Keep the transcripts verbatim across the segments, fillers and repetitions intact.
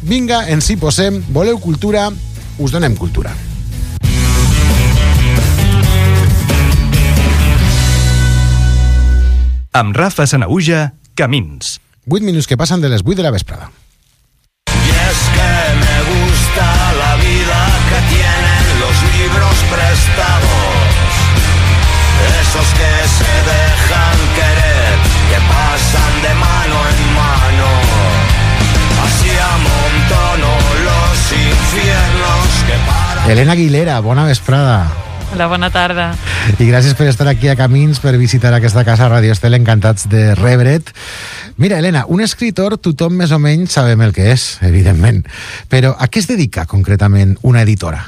Vinga, ens hi posem. Voleu cultura? Us donem cultura. Amb Rafa Sanahuja, Camins. Vuit minuts que passen de les vuit de la vesprada. Y es que me gusta la vida que tienen los libros prestados, esos que se dejan querer, que pasan de mano en mano, así amontono los infiernos que paran. Elena Aguilera, bona vesprada. Hola, bona tarda. I gràcies per estar aquí a Camins, per visitar aquesta casa Radio Estel, encantats de rebre't. Mira, Elena, un escritor tothom més o menys sabem el que és, evidentment, però a què es dedica concretament una editora?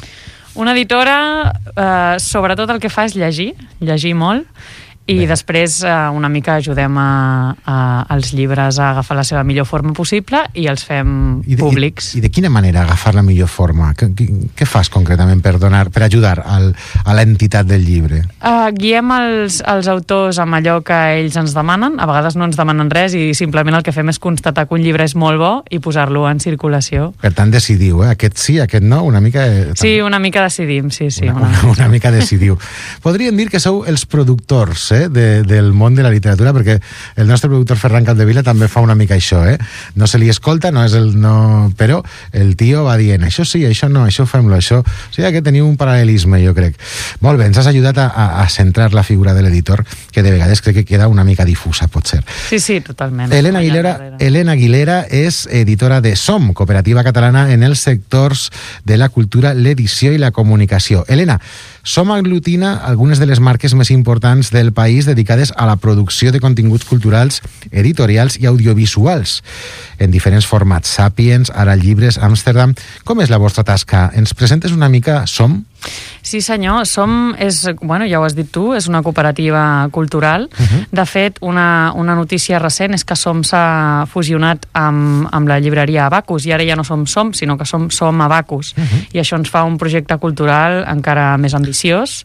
Una editora, eh, sobretot el que fa és llegir, llegir molt, i Bé. després eh, una mica ajudem a, a, als llibres a agafar la seva millor forma possible i els fem I de, públics. I, I de quina manera agafar la millor forma? Què, què fas concretament per donar, per ajudar al, a l'entitat del llibre? Uh, guiem els, els autors amb allò que ells ens demanen. A vegades no ens demanen res i simplement el que fem és constatar que un llibre és molt bo i posar-lo en circulació. Per tant, decidiu, eh? Aquest sí, aquest no, una mica... Eh, sí, una mica decidim, sí, sí. Una, una, una mica decidiu. Podríem dir que sou els productors, eh, de, del món de la literatura, perquè el nostre productor Ferran Capdevila també fa una mica això, eh? No se li escolta, no és el... No, però el tio va dient, això sí, això no, això fem-lo, això... O sigui que teniu un paral·lelisme, jo crec. Molt bé, ens has ajudat a, a, a centrar la figura de l'editor, que de vegades crec que queda una mica difusa, potser. Sí, sí, totalment. Elena Aguilera, Elena Aguilera és editora de Som, cooperativa catalana en els sectors de la cultura, l'edició i la comunicació. Elena, Som aglutina algunes de les marques més importants del país dedicades a la producció de continguts culturals, editorials i audiovisuals en diferents formats. Sapiens, Ara Llibres, Amsterdam... Com és la vostra tasca? Ens presentes una mica Som? Sí, senyor. Som, és, bueno, ja ho has dit tu, és una cooperativa cultural. Uh-huh. De fet, una, una notícia recent és que Som s'ha fusionat amb, amb la llibreria Abacus, i ara ja no som Som, sinó que som Som Abacus. Uh-huh. I això ens fa un projecte cultural encara més ambiciós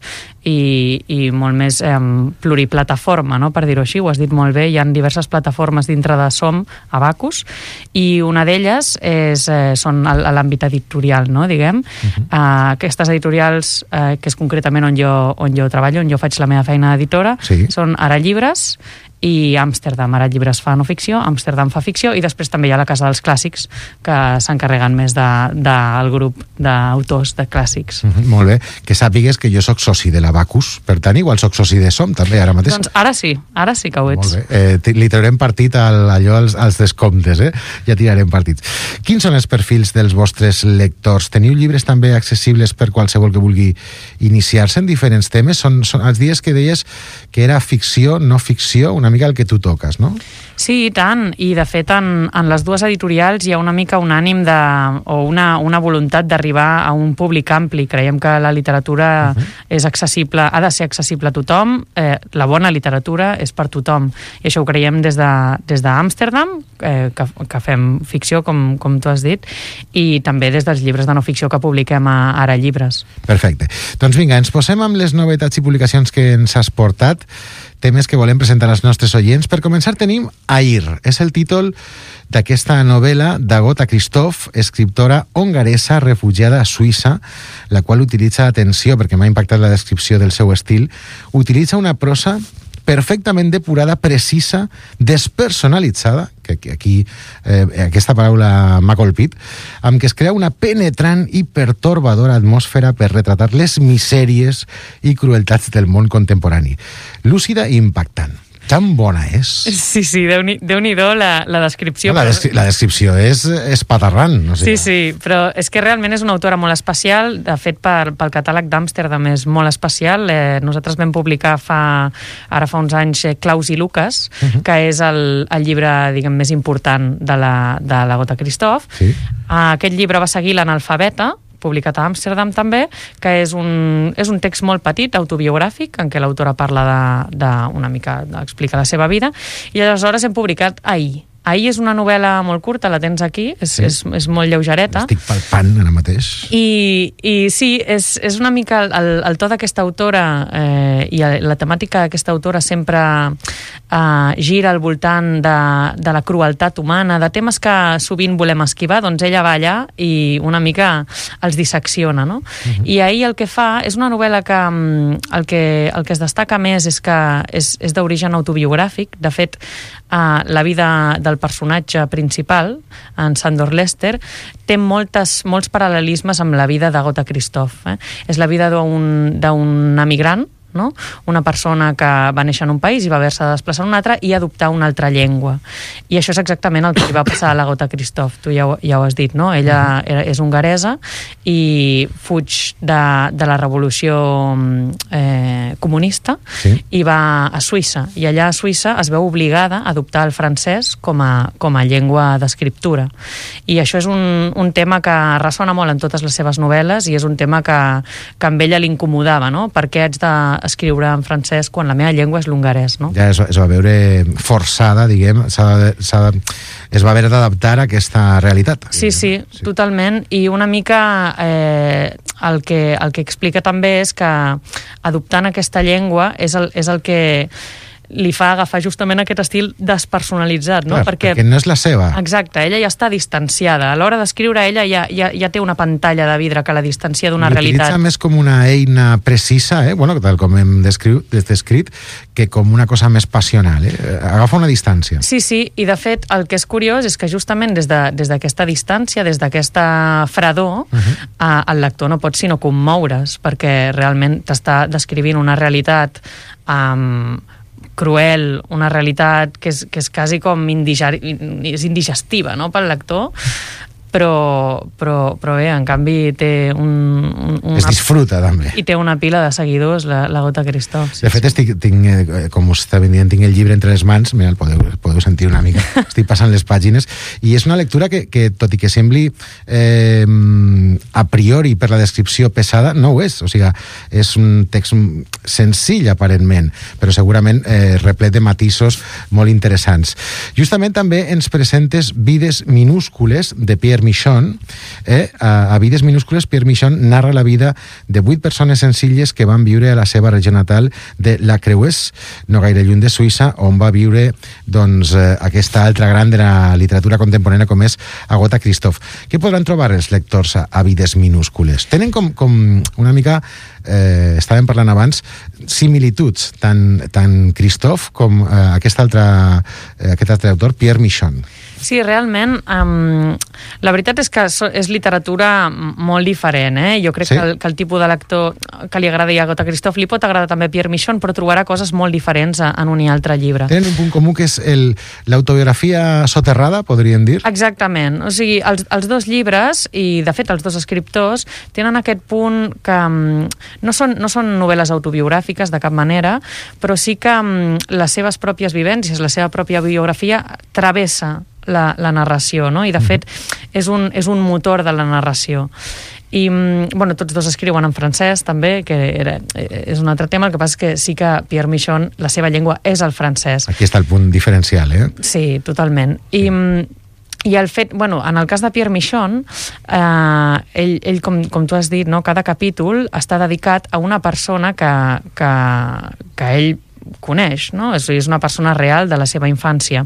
i, i molt més eh, pluriplataforma, no? Per dir-ho així, ho has dit molt bé. Hi ha diverses plataformes dintre de Som Abacus, i una d'elles és, eh, són a l'àmbit editorial, no? Diguem. Uh-huh. eh, aquestes editorials, eh, que és concretament on jo, on jo treballo, on jo faig la meva feina d'editora, sí. Són Ara Llibres i Amsterdam. Ara Llibres fa no ficció, Amsterdam fa ficció, i després també hi ha la Casa dels Clàssics, que s'encarreguen més del de, de grup d'autors de clàssics. Mm-hmm, molt bé. Que sàpigues que jo sóc soci de l'Abacus, per tant, igual sóc soci de Som, també, ara mateix. Doncs ara sí, ara sí que ho ets. Molt bé. Eh, li traurem partit al, allò als, als descomptes, eh? Ja tirarem partits. Quins són els perfils dels vostres lectors? Teniu llibres també accessibles per qualsevol que vulgui iniciar-se en diferents temes? Són, són els dies que deies que era ficció, no ficció, una mica el que tu toques, no? Sí, i tant. I, de fet, en, en les dues editorials hi ha una mica un ànim de, o una, una voluntat d'arribar a un públic ampli. Creiem que la literatura uh-huh. és accessible, ha de ser accessible a tothom. Eh, la bona literatura és per tothom. I això ho creiem des de, des d'Amsterdam, eh, que, que fem ficció, com, com tu has dit, i també des dels llibres de no ficció que publiquem a Ara Llibres. Perfecte. Doncs vinga, ens posem amb les novetats i publicacions que ens has portat, temes que volem presentar als nostres oients. Per començar tenim Ahir. És el títol d'aquesta novel·la d'Agota Christoph, escriptora hongaresa refugiada a Suïssa, la qual utilitza, atenció, perquè m'ha impactat la descripció del seu estil, utilitza una prosa perfectament depurada, precisa, despersonalitzada, que aquí eh, aquesta paraula m'ha colpit, amb què es crea una penetrant i pertorbadora atmosfera per retratar les misèries i crueltats del món contemporani. Lúcida i impactant. Tan bona és. Sí, sí, Déu-n'hi- Déu-n'hi-do la, la descripció. La, descri la descripció és espatarrant. No sé. Sí, sí, però és que realment és una autora molt especial. De fet, per, pel catàleg d'Amsterdam és molt especial. Eh, nosaltres vam publicar fa, ara fa uns anys eh, Klaus i Lucas, uh-huh. que és el, el llibre, diguem, més important de la, de l'Agota Christoph. Sí. Uh, aquest llibre va seguir l'Analfabeta, publicat a Amsterdam també, que és un, és un text molt petit, autobiogràfic, en què l'autora parla de, de una mica, explica la seva vida, i aleshores hem publicat Ahir, Ahir és una novel·la molt curta, la tens aquí, és, sí. és, és molt lleugereta. Estic palpant ara mateix. I, i sí, és, és una mica el, el to d'aquesta autora eh, i la temàtica d'aquesta autora sempre eh, gira al voltant de, de la crueltat humana, de temes que sovint volem esquivar, doncs ella va allà i una mica els dissecciona, no? Uh-huh. I ahir el que fa és una novel·la que el que, el que es destaca més és que és, és d'origen autobiogràfic. De fet, eh, la vida del personatge principal, en Sandor Lester, té moltes, molts paral·lelismes amb la vida d'Agatha Christophe. Eh? És la vida d'un, d'un emigrant, no? Una persona que va néixer en un país i va haver-se de desplaçar en un altre i adoptar una altra llengua. I això és exactament el que li va passar a l'Agatha Christophe. Tu ja ho, ja ho has dit, no? Ella era, és hongaresa i fuig de, de la revolució eh, comunista, sí. I va a Suïssa. I allà a Suïssa es veu obligada a adoptar el francès com a, com a llengua d'escriptura. I això és un, un tema que ressona molt en totes les seves novel·les i és un tema que, que amb ella l'incomodava, no? Per què haig de escriure en francès quan la meva llengua és l'hongarès, no? Ja es, es va veure forçada, diguem, s'ha de, s'ha de, es va haver d'adaptar a aquesta realitat. Sí, sí, sí, totalment, i una mica eh, el, que, el que explica també és que adoptant aquesta llengua és el, és el que li fa agafar justament aquest estil despersonalitzat, no? Clar, perquè, perquè no és la seva. Exacte, ella ja està distanciada. A l'hora d'escriure, ella ja, ja, ja té una pantalla de vidre que la distancia d'una realitat. L'utilitza més com una eina precisa, eh? Bueno, tal com hem descrit, que com una cosa més passional. Eh? Agafa una distància. Sí, sí, i de fet el que és curiós és que justament des de, des d'aquesta distància, des d'aquesta fredor, uh-huh. eh, el lector no pot sinó commoure's, perquè realment t'està descrivint una realitat amb... Um, cruel, una realitat que és, que és quasi com indiger, és indigestiva, no?, pel lector, però, però, però bé, en canvi té un... un una, es disfruta, també. I té una pila de seguidors, la, la Agatha Christophe. Sí, de fet, estic, tinc, com us estava dient, tinc el llibre entre les mans, mira, el podeu, podeu sentir una mica, estic passant les pàgines, i és una lectura que, que tot i que sembli eh, a priori per la descripció pesada, no ho és, o sigui, és un text senzill, aparentment, però segurament eh, replet de matisos molt interessants. Justament també ens presentes Vides minúscules, de Pierre Michon. Eh? A, a Vides minúscules, Pierre Michon narra la vida de vuit persones senzilles que van viure a la seva regió natal de La Creuers, no gaire lluny de Suïssa, on va viure doncs, eh, aquesta altra gran de la literatura contemporània com és Agatha Christophe. Què podran trobar els lectors a, a Vides minúscules? Tenen com, com una mica, eh, estàvem parlant abans, similituds, tant, tant Christophe com eh, aquest, altre, eh, aquest altre autor, Pierre Michon. Sí, realment, um, la veritat és que és literatura molt diferent, eh? Jo crec sí? que, el, que el tipus de lector que li agrada a Agatha Christophe li pot agradar també Pierre Michon, però trobarà coses molt diferents en un i altre llibre. Tenen un punt comú que és el, l'autobiografia soterrada, podríem dir? Exactament. O sigui, els, els dos llibres, i de fet els dos escriptors, tenen aquest punt que um, no, són, no són novel·les autobiogràfiques de cap manera, però sí que um, les seves pròpies vivències, la seva pròpia biografia travessa La, la narració, no? I de fet és un, és un motor de la narració. I, bueno, tots dos escriuen en francès també, que era, és un altre tema. El que passa és que sí que Pierre Michon, la seva llengua és el francès. Aquí està el punt diferencial, eh? Sí, totalment. I, i el fet, bueno, en el cas de Pierre Michon, eh, ell, ell com, com tu has dit, no? Cada capítol està dedicat a una persona que, que, que ell coneix, no? És, és una persona real de la seva infància.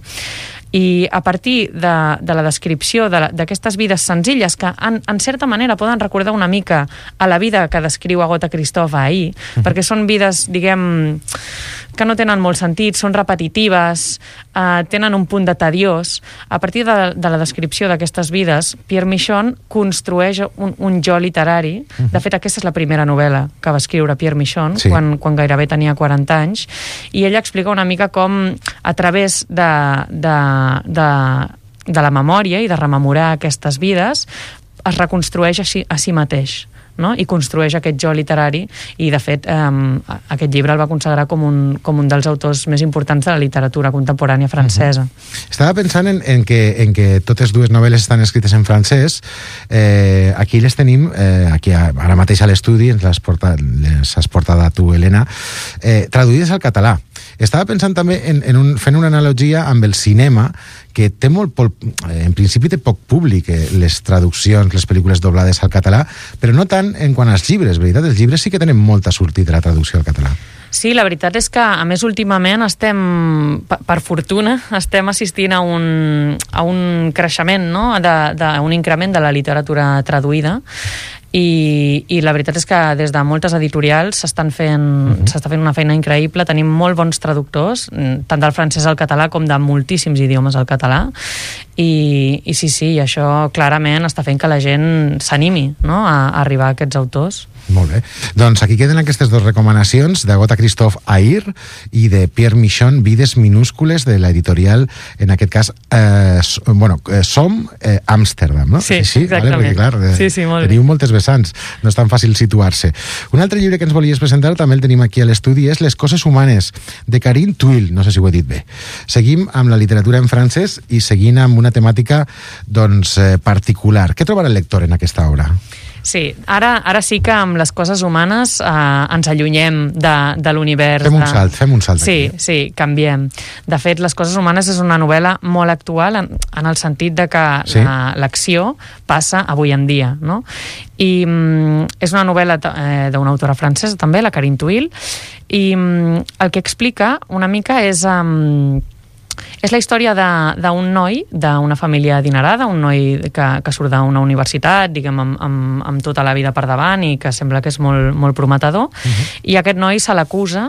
I a partir de, de la descripció d'aquestes vides senzilles que en, en certa manera poden recordar una mica a la vida que descriu Agatha Christophe ahir, mm. perquè són vides, diguem, que no tenen molt sentit, són repetitives, eh, tenen un punt de tediós. A partir de, de la descripció d'aquestes vides, Pierre Michon construeix un, un jo literari. Mm-hmm. De fet, aquesta és la primera novel·la que va escriure Pierre Michon, sí. quan, quan gairebé tenia quaranta anys, i ella explica una mica com a través de, de De, de la memòria i de rememorar aquestes vides es reconstrueix a si, a si mateix, no? I construeix aquest jo literari, i de fet eh, aquest llibre el va consagrar com un, com un dels autors més importants de la literatura contemporània francesa. Uh-huh. Estava pensant en, en, que, en que totes dues novel·les estan escrites en francès. Eh, aquí les tenim, eh, aquí ara mateix a l'estudi, ens les, porta, les has portat a tu, Helena, eh, traduïdes al català. Estava pensant també en, en un, fent una analogia amb el cinema, que té molt, en principi té poc públic, eh, les traduccions, les pel·lícules doblades al català, però no tant en quant als llibres, veritat? Els llibres sí que tenen molta sortida la traducció al català. Sí, la veritat és que, a més, últimament estem, per, per fortuna, estem assistint a un, a un creixement, no? de, de, un increment de la literatura traduïda, i, i la veritat és que des de moltes editorials s'estan fent, uh-huh. s'està fent una feina increïble. Tenim molt bons traductors, tant del francès al català com de moltíssims idiomes al català, i, i sí, sí, això clarament està fent que la gent s'animi, no? a, a arribar a aquests autors. Molt bé. Doncs aquí queden aquestes dues recomanacions d'Agota Christophe Aïr i de Pierre Michon, Vides minúscules, de l'editorial, en aquest cas, eh, bueno, Som eh, Amsterdam, no? Sí, sí, exactament. Vale? Perquè, clar, eh, sí, sí, molt teniu bé. moltes vessants, no és tan fàcil situar-se. Un altre llibre que ens volies presentar, també el tenim aquí a l'estudi, és Les coses humanes, de Karine Thuil, no sé si ho he dit bé. Seguim amb la literatura en francès i seguint amb una temàtica, doncs, eh, particular. Què trobarà el lector en aquesta obra? Sí, ara, ara sí que amb les coses humanes eh, ens allunyem de, de l'univers. Fem un de... salt, fem un salt sí, aquí. Sí, canviem. De fet, Les coses humanes és una novel·la molt actual en, en el sentit de que sí. l'acció passa avui en dia, no? I mm, és una novel·la eh, d'una autora francesa també, la Karine Thuil, i mm, el que explica una mica és... Um, És la història d'un noi, d'una família adinerada, un noi que, que surt d'una universitat, diguem, amb, amb, amb tota la vida per davant i que sembla que és molt, molt prometedor, uh-huh. i aquest noi se l'acusa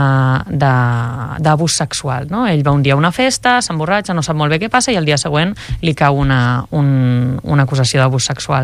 d'abús sexual, no? Ell va un dia a una festa, s'emborratxa, no sap molt bé què passa, i el dia següent li cau una, un, una acusació d'abús sexual.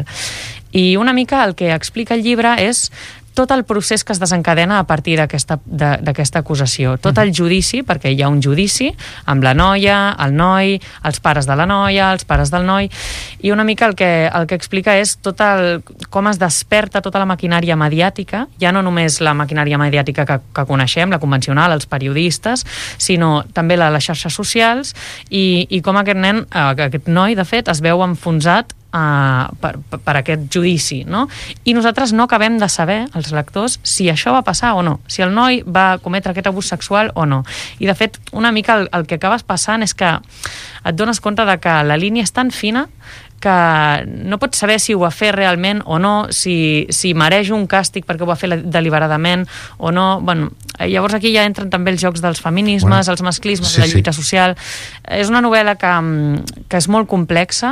I una mica el que explica el llibre és tot el procés que es desencadena a partir d'aquesta d'aquesta acusació. Tot el judici, perquè hi ha un judici amb la noia, el noi, els pares de la noia, els pares del noi, i una mica el que, el que explica és tot el, com es desperta tota la maquinària mediàtica, ja no només la maquinària mediàtica que, que coneixem, la convencional, els periodistes, sinó també la, les xarxes socials, i, i com aquest nen, aquest noi, de fet, es veu enfonsat Uh, per, per, per aquest judici, no? I nosaltres no acabem de saber, els lectors, si això va passar o no, si el noi va cometre aquest abús sexual o no. I de fet, una mica el, el que acabes passant és que et dones compte de que la línia és tan fina que no pots saber si ho va fer realment o no, si, si mereix un càstig perquè ho va fer deliberadament o no. Bueno, llavors aquí ja entren també els jocs dels feminismes, bueno, els masclismes, sí, la lluita sí. social. És una novel·la que, que és molt complexa,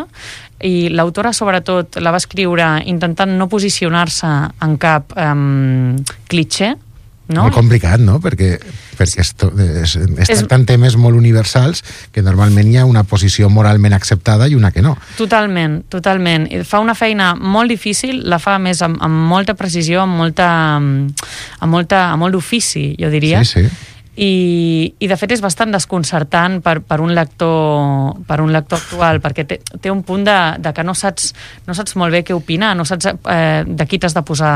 i l'autora sobretot la va escriure intentant no posicionar-se en cap um, clitxé, no? Molt complicat, no? Perquè, perquè es, es, es tracten és... temes molt universals que normalment hi ha una posició moralment acceptada i una que no. Totalment, totalment. Fa una feina molt difícil, la fa més amb, amb molta precisió, amb molta, amb molta, amb molt d'ofici, jo diria. Sí, sí. I, i de fet és bastant desconcertant per, per un lector per un lector actual, perquè té, té un punt de, de que no saps, no saps molt bé què opinar, no saps eh, de qui t'has de posar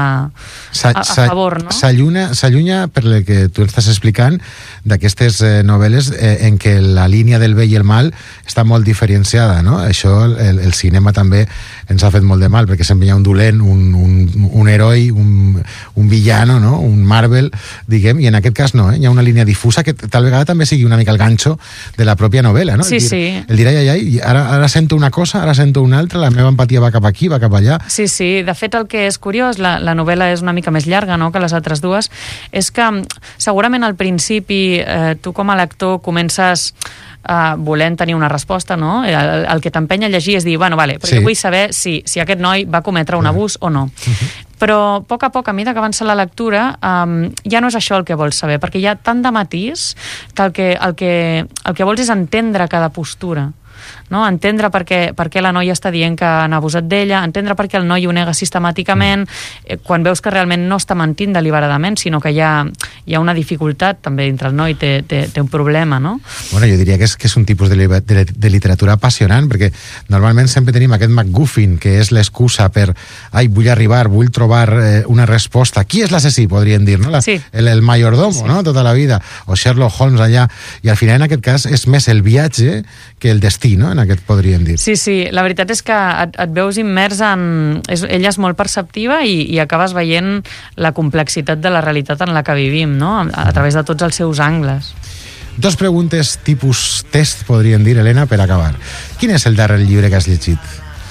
a, a favor, no? S'allunya, s'allunya, per el que tu estàs explicant, d'aquestes eh, novel·les eh, en què la línia del bé i el mal està molt diferenciada, no? Això el, el cinema també ens ha fet molt de mal, perquè sempre hi ha un dolent, un, un, un heroi, un, un villano, no? Un Marvel, diguem, i en aquest cas no, eh? Hi ha una línia difusa que tal vegada també sigui una mica el ganxo de la pròpia novel·la, no? Sí, el dir, sí. El dir, ai, ai, ai, ara, ara sento una cosa, ara sento una altra, la meva empatia va cap aquí, va cap allà. Sí, sí, de fet el que és curiós, la, la novel·la és una mica més llarga, no?, que les altres dues, és que segurament al principi eh, tu com a lector comences Uh, volent tenir una resposta, no? El, el que t'empenya a llegir és dir, bueno, vale, però sí. jo vull saber si, si aquest noi va cometre un abús o no. Uh-huh. Però a poc a poc, a mesura que avança la lectura, um, ja no és això el que vols saber, perquè hi ha tant de matís que el que, el que, el que vols és entendre cada postura. No? Entendre per què, per què la noia està dient que han abusat d'ella, entendre per què el noi ho nega sistemàticament, eh, quan veus que realment no està mentint deliberadament, sinó que hi ha, hi ha una dificultat també dintre el noi, té, té, té un problema, no? Bueno, jo diria que és, que és un tipus de, de, de literatura apassionant, perquè normalment sempre tenim aquest MacGuffin, que és l'excusa per, ai, vull arribar, vull trobar eh, una resposta. Qui és l'assassí, podríem dir, no? La, sí. El, el mayordomo, sí. no? Tota la vida. O Sherlock Holmes allà. I al final, en aquest cas, és més el viatge que el destí, no? En aquest podríem dir. Sí, sí, la veritat és que et, et veus immers en... És, ella és molt perceptiva i, i acabes veient la complexitat de la realitat en la que vivim, no? A, a través de tots els seus angles. Dos preguntes tipus test, podríem dir, Helena, per acabar. Quin és el darrer llibre que has llegit?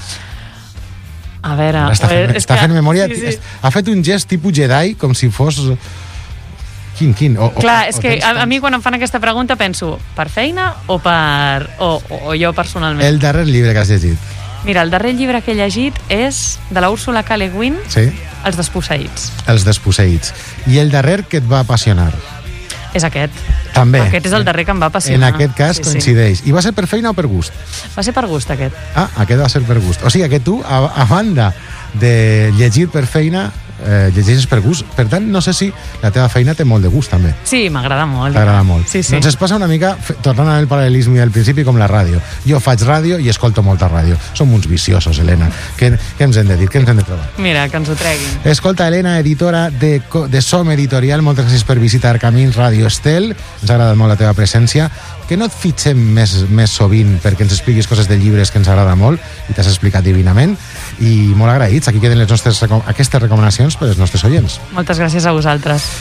A veure... Està fent, és està que... fent memòria. Sí, sí. Ha fet un gest tipus Jedi, com si fos... Quin, quin? O, Clar, o, és o que tens a, a tants? mi quan em fan aquesta pregunta penso per feina o per... o, o, o jo personalment. El darrer llibre que has llegit. Mira, el darrer llibre que he llegit és de la Úrsula K. Le Guin, Sí? Els desposseïts. Els desposseïts. I el darrer que et va apassionar? És aquest. També. Aquest és el darrer que em va En apassionar. aquest cas sí, coincideix. I va ser per feina o per gust? Sí. Va ser per gust, aquest. Ah, aquest va ser per gust. O sigui que tu, a, a banda de llegir per feina, eh, llegeixes per gust. Per tant, no sé si la teva feina té molt de gust, també. Sí, m'agrada molt. T'agrada molt. Sí, sí. Doncs es passa una mica, fe- tornant al paral·lelisme del principi, com la ràdio. Jo faig ràdio i escolto molta ràdio. Som uns viciosos, Helena. Què, què ens hem de dir? Què ens hem de trobar? Mira, que ens ho treguin. Escolta, Helena, editora de, Co- de Som Editorial, moltes gràcies per visitar Camins Ràdio Estel. Ens ha agradat molt la teva presència. Que no et fitxem més, més sovint perquè ens expliquis coses de llibres que ens agrada molt i t'has explicat divinament. I molt agraïts. Aquí queden les nostres, recom- aquestes recomanacions per als nostres oients. Moltes gràcies a vosaltres.